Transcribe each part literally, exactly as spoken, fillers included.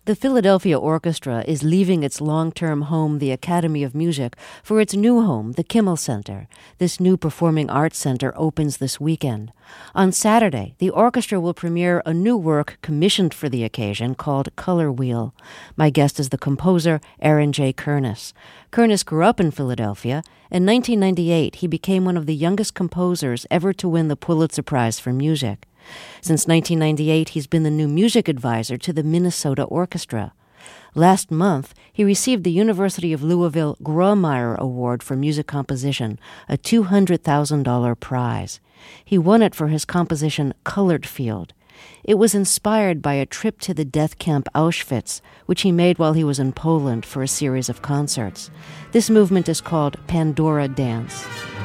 The Philadelphia Orchestra is leaving its long-term home, the Academy of Music, for its new home, the Kimmel Center. This new performing arts center opens this weekend. On Saturday, the orchestra will premiere a new work commissioned for the occasion called Color Wheel. My guest is the composer Aaron J. Kernis. Kernis grew up in Philadelphia. In nineteen ninety-eight, he became one of the youngest composers ever to win the Pulitzer Prize for Music. Since nineteen ninety-eight, he's been the new music advisor to the Minnesota Orchestra. Last month, he received the University of Louisville Grawemeyer Award for Music Composition, a two hundred thousand dollars prize. He won it for his composition Colored Field. It was inspired by a trip to the death camp Auschwitz, which he made while he was in Poland for a series of concerts. This movement is called Pandora Dance.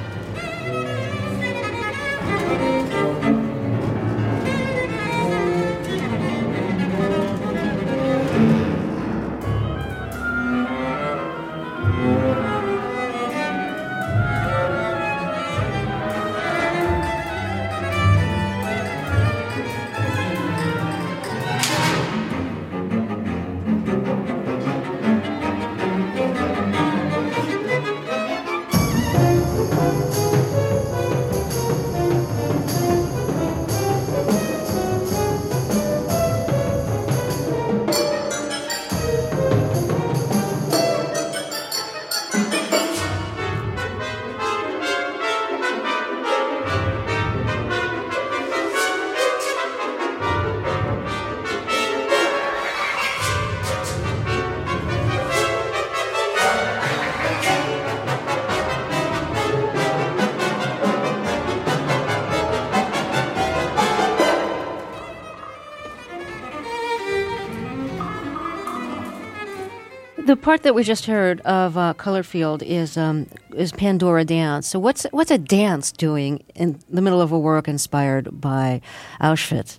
The part that we just heard of uh, Colored Field is um, is Pandora Dance. So what's what's a dance doing in the middle of a work inspired by Auschwitz?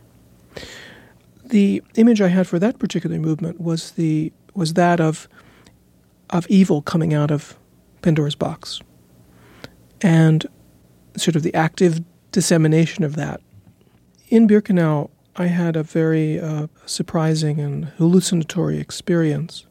The image I had for that particular movement was the was that of of evil coming out of Pandora's box, and sort of the active dissemination of that. In Birkenau, I had a very uh, surprising and hallucinatory experience.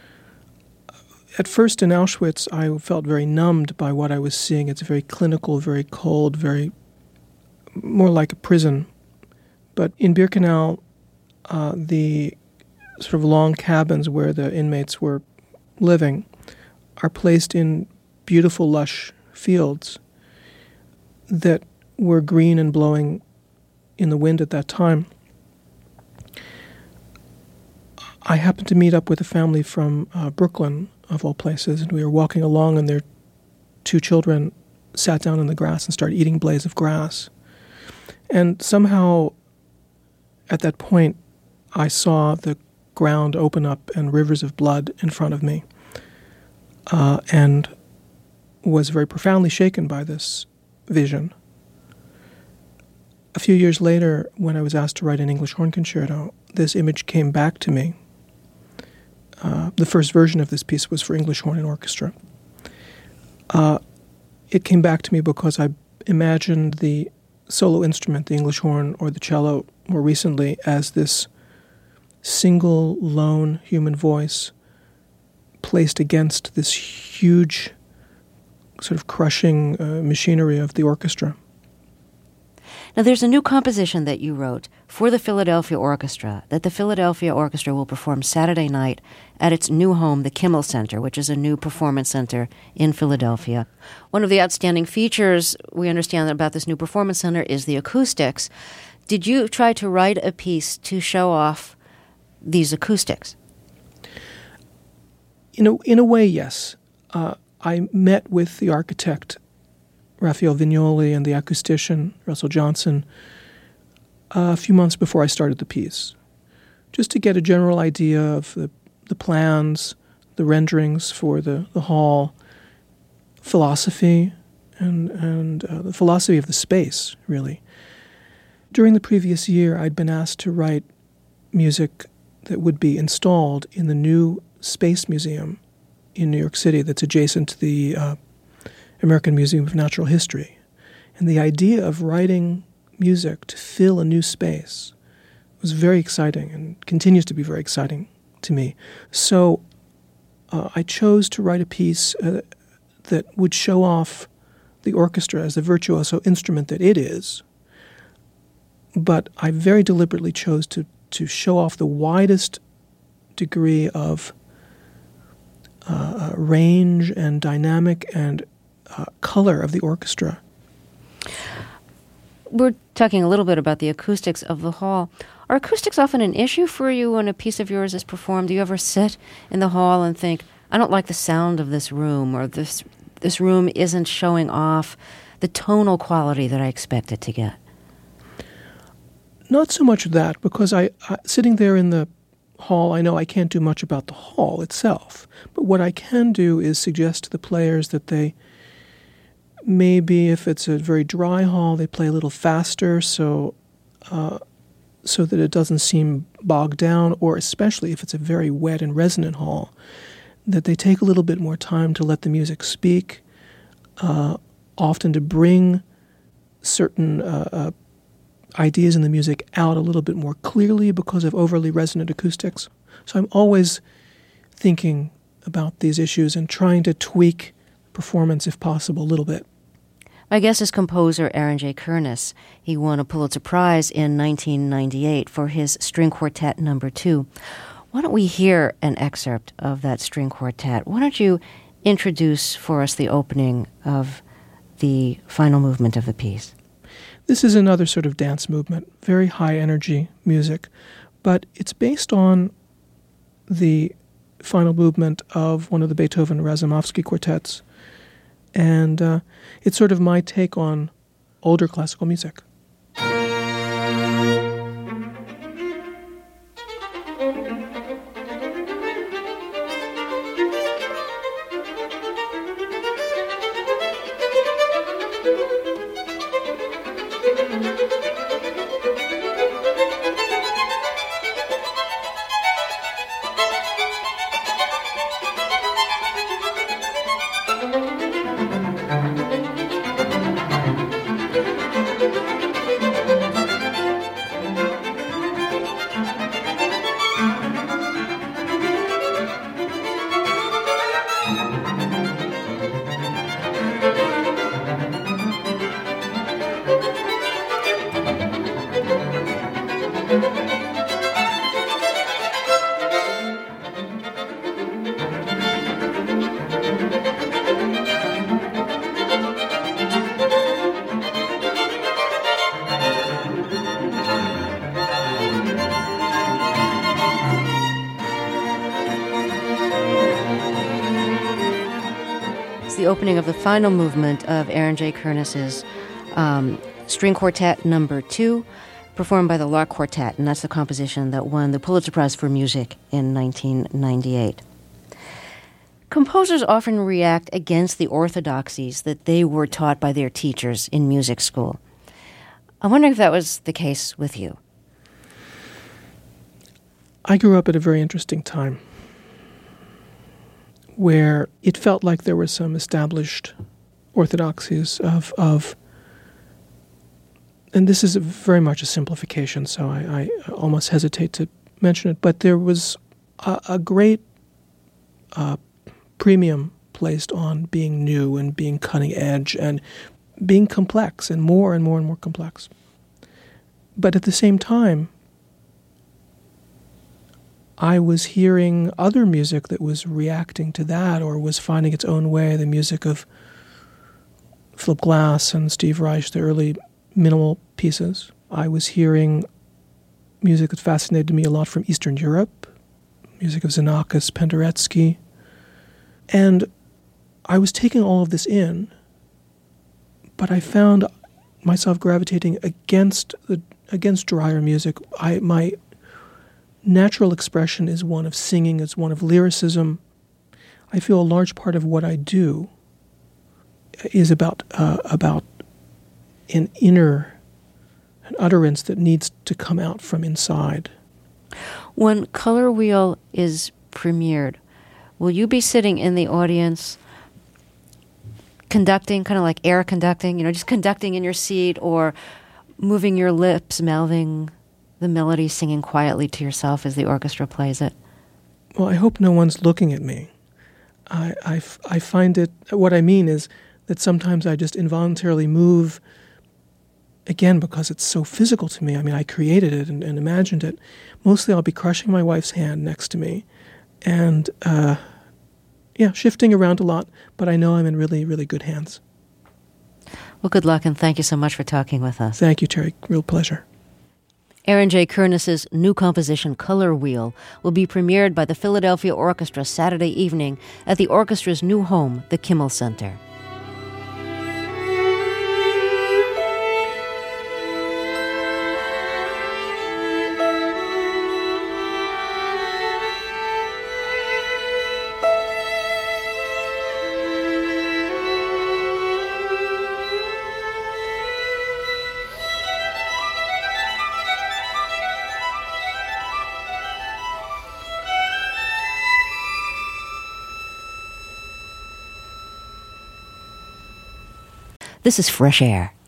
At first in Auschwitz, I felt very numbed by what I was seeing. It's very clinical, very cold, very more like a prison. But in Birkenau, uh, the sort of long cabins where the inmates were living are placed in beautiful, lush fields that were green and blowing in the wind at that time. I happened to meet up with a family from uh, Brooklyn, of all places, and we were walking along, and their two children sat down in the grass and started eating blades of grass. And somehow, at that point, I saw the ground open up and rivers of blood in front of me, uh, and was very profoundly shaken by this vision. A few years later, when I was asked to write an English horn concerto, this image came back to me. Uh, the first version of this piece was for English horn and orchestra. Uh, it came back to me because I imagined the solo instrument, the English horn or the cello, more recently, as this single, lone human voice placed against this huge, sort of crushing uh, machinery of the orchestra. Now, there's a new composition that you wrote for the Philadelphia Orchestra that the Philadelphia Orchestra will perform Saturday night at its new home, the Kimmel Center, which is a new performance center in Philadelphia. One of the outstanding features we understand about this new performance center is the acoustics. Did you try to write a piece to show off these acoustics? In a, in a way, yes. Uh, I met with the architect Raphael Vignoli and the acoustician, Russell Johnson, uh, a few months before I started the piece, just to get a general idea of the, the plans, the renderings for the, the hall, philosophy, and, and uh, the philosophy of the space, really. During the previous year, I'd been asked to write music that would be installed in the new Space Museum in New York City that's adjacent to the uh, American Museum of Natural History. And the idea of writing music to fill a new space was very exciting and continues to be very exciting to me. So uh, I chose to write a piece uh, that would show off the orchestra as the virtuoso instrument that it is, but I very deliberately chose to, to show off the widest degree of uh, range and dynamic and uh, color of the orchestra. We're talking a little bit about the acoustics of the hall. Are acoustics often an issue for you when a piece of yours is performed? Do you ever sit in the hall and think, I don't like the sound of this room, or this this room isn't showing off the tonal quality that I expect it to get? Not so much that, because I, I sitting there in the hall, I know I can't do much about the hall itself. But what I can do is suggest to the players that they maybe, if it's a very dry hall, they play a little faster so uh, so that it doesn't seem bogged down, or especially if it's a very wet and resonant hall, that they take a little bit more time to let the music speak, uh, often to bring certain uh, uh, ideas in the music out a little bit more clearly because of overly resonant acoustics. So I'm always thinking about these issues and trying to tweak performance, if possible, a little bit. My guest is composer Aaron J. Kernis. He won a Pulitzer Prize in nineteen ninety-eight for his String Quartet Number Two. Why don't we hear an excerpt of that string quartet? Why don't you introduce for us the opening of the final movement of the piece? This is another sort of dance movement, very high energy music, but it's based on the final movement of one of the Beethoven-Razumovsky quartets. And uh, it's sort of my take on older classical music. The opening of the final movement of Aaron J. Kernis's um, String Quartet Number Two, performed by the Lark Quartet, and that's the composition that won the Pulitzer Prize for Music in nineteen ninety-eight. Composers often react against the orthodoxies that they were taught by their teachers in music school. I wonder if that was the case with you. I grew up at a very interesting time, where it felt like there were some established orthodoxies of, of and this is a very much a simplification, so I, I almost hesitate to mention it, but there was a, a great uh, premium placed on being new and being cutting edge and being complex and more and more and more complex. But at the same time, I was hearing other music that was reacting to that or was finding its own way, the music of Philip Glass and Steve Reich, the early minimal pieces. I was hearing music that fascinated me a lot from Eastern Europe, music of Xenakis, Penderecki. And I was taking all of this in, but I found myself gravitating against the against drier music. I my natural expression is one of singing, it's one of lyricism. I feel a large part of what I do is about uh, about an inner, an utterance that needs to come out from inside. When Color Wheel is premiered, will you be sitting in the audience conducting, kind of like air conducting, you know, just conducting in your seat or moving your lips, mouthing The melody singing quietly to yourself as the orchestra plays it? Well, I hope no one's looking at me. I, I, I find it, what I mean is that sometimes I just involuntarily move, again, because it's so physical to me. I mean, I created it and, and imagined it. Mostly I'll be crushing my wife's hand next to me and, uh, yeah, shifting around a lot, but I know I'm in really, really good hands. Well, good luck, and thank you so much for talking with us. Thank you, Terry. Real pleasure. Aaron J. Kernis's new composition, Color Wheel, will be premiered by the Philadelphia Orchestra Saturday evening at the orchestra's new home, the Kimmel Center. This is Fresh Air.